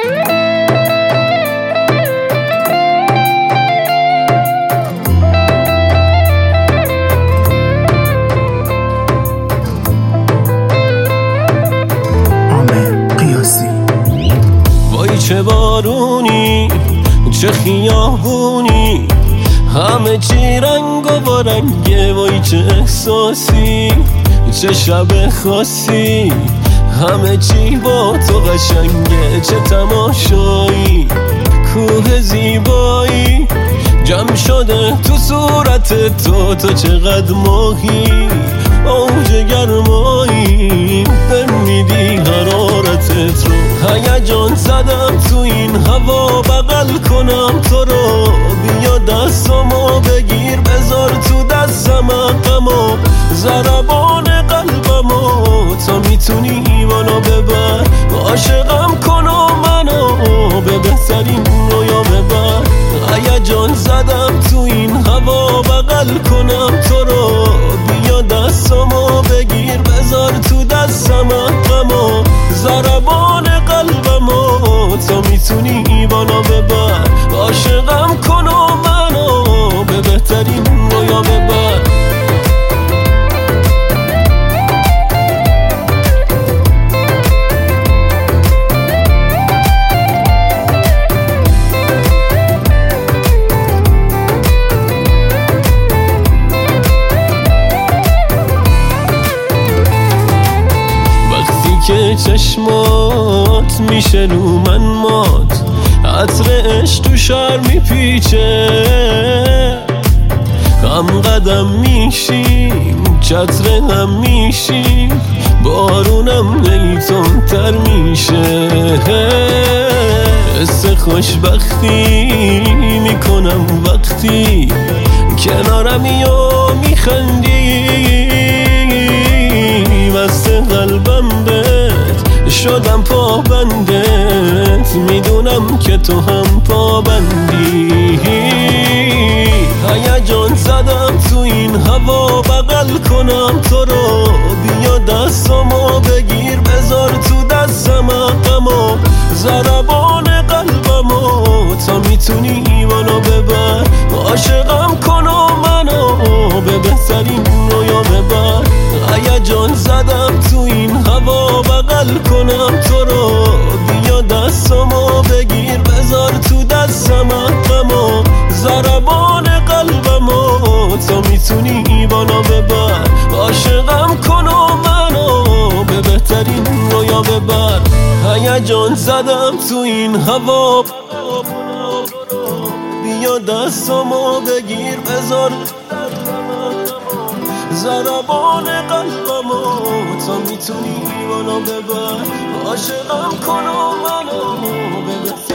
چه بارونی چه خیابونی، همه چی رنگ و با رنگه. وای چه احساسی چه شب خاصی، همه چی با تو قشنگه. چه تماشایی کوه زیبایی جمع شده تو صورت تو چقدر ماهی اوج گرمایی بمیدی حرارتت رو. هیجان زدم تو این هوا بغل کنم تو رو، بیا دستامو بگیر بذار تو دستم عقمو، ضربان قلبمو تا میتونی منو ببر، عاشقم کن و منو به بهترین رویا ببر. هیجان زدم تو این هوا بغل کنم تو رو، بیا دستامو بگیر بذار تو دستم عقمو، ضربان قلبمو تا میتونی منو ببر، عاشقم کن و منو به بهترین رویا ببر. که چشمات میشه رو من مات، عطر عشق تو شهر میپیچه، هم قدم میشیم چتر هم میشیم، بارونم لیتون تر میشه. حس خوشبختی میکنم وقتی کنارمی و میخندی، بست قلبم بهت شدم پابندت، میدونم که تو هم پابندی. هیجان زدم تو این هوا بغل کنم تو رو، بیا دستامو بگیر بذار تو دستم عقمو، ضربان قلبمو تا میتونی منو ببر، عاشقم کن و منو به بهترین رویا ببر. هیجان زدم تو این هوا بغل کنم تو رو، بیا دستامو بگیر بذار تو دستم عقمو، ضربان قلبمو تا میتونی منو ببر، عاشقم کن و منو به بهترین رویا ببر. هیجان زدم تو این هوا بیا دستامو بگیر بذار ضربان قلبمو تا میتونی منو ببر، عاشقم کن و منو ببر.